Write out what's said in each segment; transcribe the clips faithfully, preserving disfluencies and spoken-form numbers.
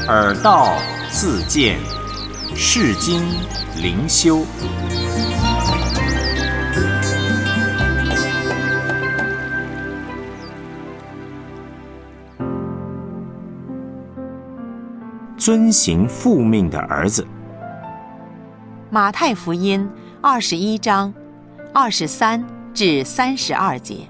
耳道自见，世经灵修。遵行父命的儿子。 马太福音二十一章二十三至三十二节。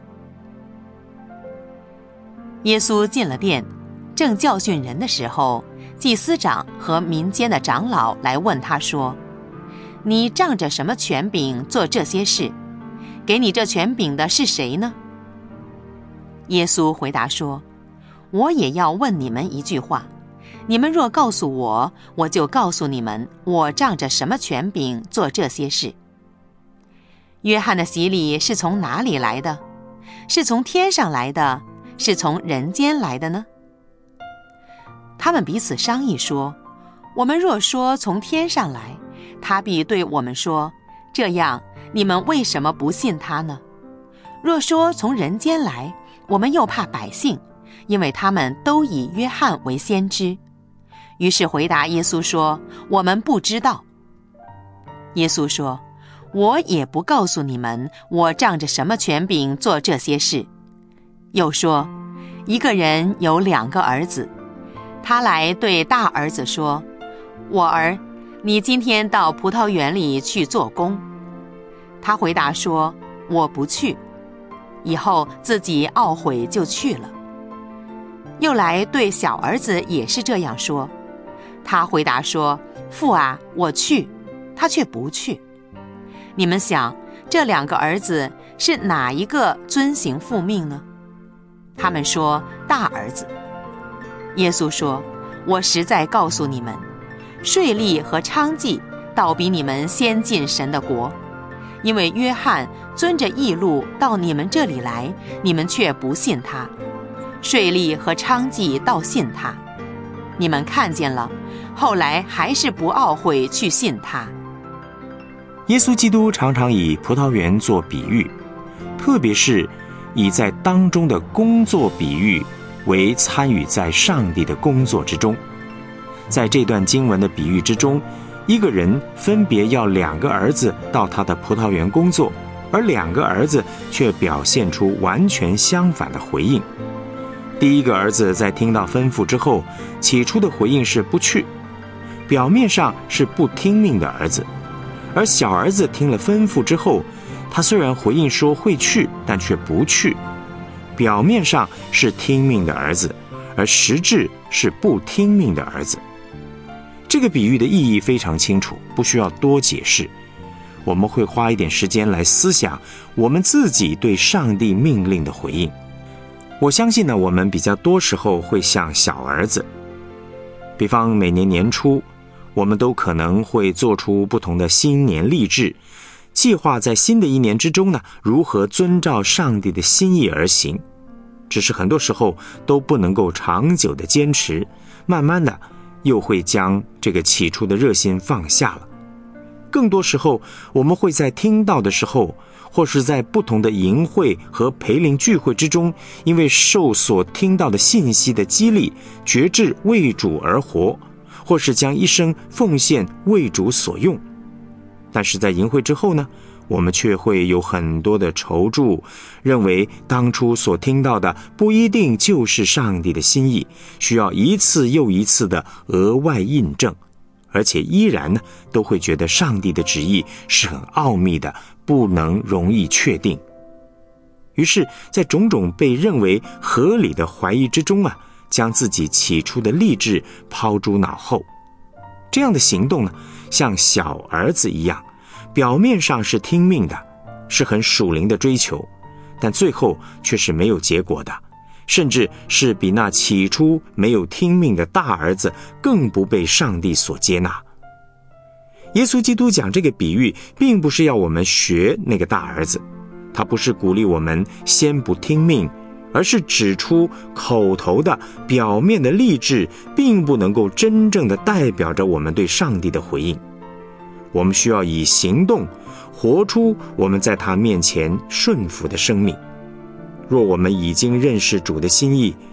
耶稣进了殿，正教训人的时候，祭司长和民间的长老来问他说：你仗着什么权柄做这些事？给你这权柄的是谁呢？耶稣回答说：我也要问你们一句话，你们若告诉我，我就告诉你们，我仗着什么权柄做这些事。约翰的洗礼是从哪里来的？是从天上来的，是从人间来的呢？他们彼此商议说：我们若说从天上来，他必对我们说：这样，你们为什么不信他呢？若说从人间来，我们又怕百姓，因为他们都以约翰为先知。于是回答耶稣说：我们不知道。耶稣说：我也不告诉你们，我仗着什么权柄做这些事。又说：一个人有两个儿子，他来对大儿子说：我儿，你今天到葡萄园里去做工。他回答说：我不去。以后自己懊悔就去了。又来对小儿子也是这样说。他回答说：父啊，我去。他却不去。你们想，这两个儿子是哪一个遵行父命呢？他们说：大儿子。耶稣说：我实在告诉你们，税吏和娼妓倒比你们先进神的国。因为约翰遵着义路到你们这里来，你们却不信他；税吏和娼妓倒信他。你们看见了，后来还是不懊悔去信他。 耶稣基督常常以葡萄园做比喻，特别是以在当中的工作比喻为参与在上帝的工作之中。在这段经文的比喻之中，一个人分别要两个儿子到他的葡萄园工作，而两个儿子却表现出完全相反的回应。第一个儿子在听到吩咐之后，起初的回应是不去，表面上是不听命的儿子；而小儿子听了吩咐之后，他虽然回应说会去，但却不去，表面上是听命的儿子，而实质是不听命的儿子。这个比喻的意义非常清楚，不需要多解释。我们会花一点时间来思想我们自己对上帝命令的回应。我相信呢，我们比较多时候会像小儿子，比方每年年初，我们都可能会做出不同的新年立志，计划在新的一年之中呢，如何遵照上帝的心意而行。只是很多时候都不能够长久的坚持，慢慢的又会将这个起初的热心放下了。更多时候，我们会在听到的时候，或是在不同的营会和培灵聚会之中，因为受所听到的信息的激励，决志为主而活，或是将一生奉献为主所用。但是在营会之后呢，我们却会有很多的踌躇，认为当初所听到的不一定就是上帝的心意，需要一次又一次的额外印证，而且依然呢，都会觉得上帝的旨意是很奥秘的，不能容易确定。于是在种种被认为合理的怀疑之中啊，将自己起初的立志抛诸脑后。这样的行动呢，像小儿子一样，表面上是听命的，是很属灵的追求，但最后却是没有结果的，甚至是比那起初没有听命的大儿子更不被上帝所接纳。耶稣基督讲这个比喻，并不是要我们学那个大儿子，他不是鼓励我们先不听命，而是指出口头的表面的立志并不能够真正的代表着我们对上帝的回应。我们需要以行动活出我们在他面前顺服的生命。若我们已经认识主的心意，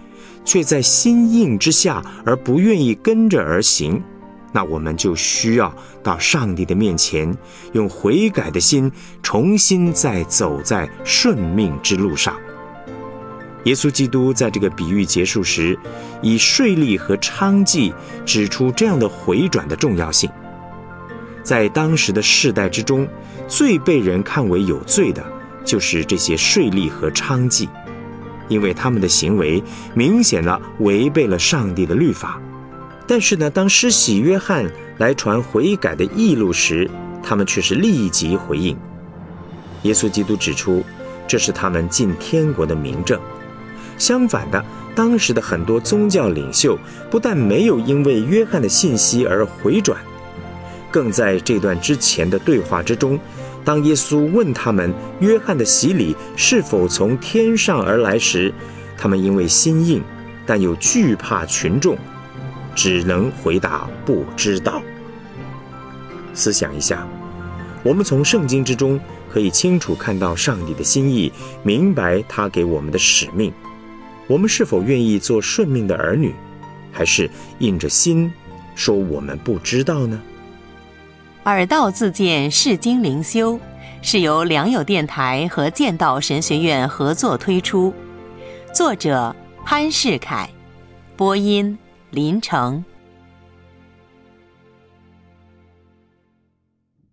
却在心硬之下而不愿意跟着而行，那我们就需要到上帝的面前，用悔改的心重新再走在顺命之路上。耶稣基督在这个比喻结束时，以税吏和娼妓指出这样的回转的重要性。在当时的世代之中，最被人看为有罪的就是这些税吏和娼妓，因为他们的行为明显地违背了上帝的律法。但是呢，当施洗约翰来传悔改的义路时，他们却是立即回应。耶稣基督指出，这是他们进天国的明证。相反的，当时的很多宗教领袖不但没有因为约翰的信息而回转，更在这段之前的对话之中，当耶稣问他们约翰的洗礼是否从天上而来时，他们因为心硬，但又惧怕群众，只能回答不知道。思想一下，我们从圣经之中可以清楚看到上帝的心意，明白他给我们的使命。我们是否愿意做顺命的儿女，还是硬着心说我们不知道呢？ 耳道自荐释经灵修是由良友电台和剑道神学院合作推出，作者潘世凯，播音林成。